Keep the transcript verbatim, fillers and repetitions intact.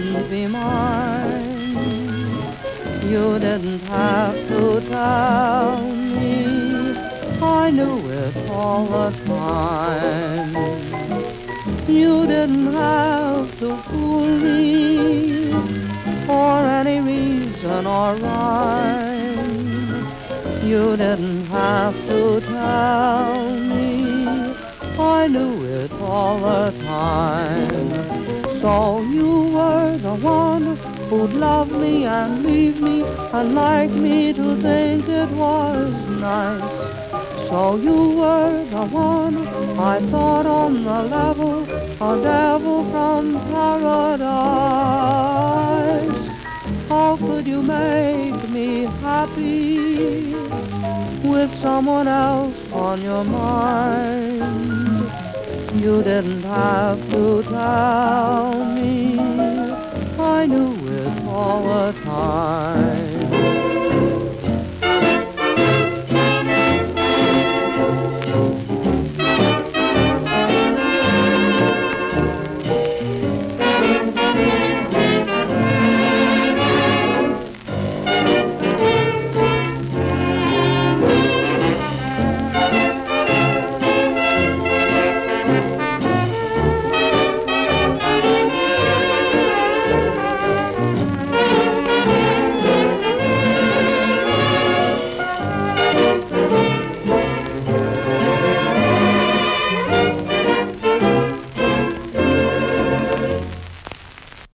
couldn't be mine. You didn't have to tell me, I knew it all the time. You didn't have to fool me for any reason or rhyme. You didn't have to tell me, I knew it all the time. So you were the one who'd love me and leave me and like me to think it was nice. So you were the one I thought on the level, a devil from paradise. How could you make me happy with someone else on your mind? You didn't have to tell me, I knew it all the time.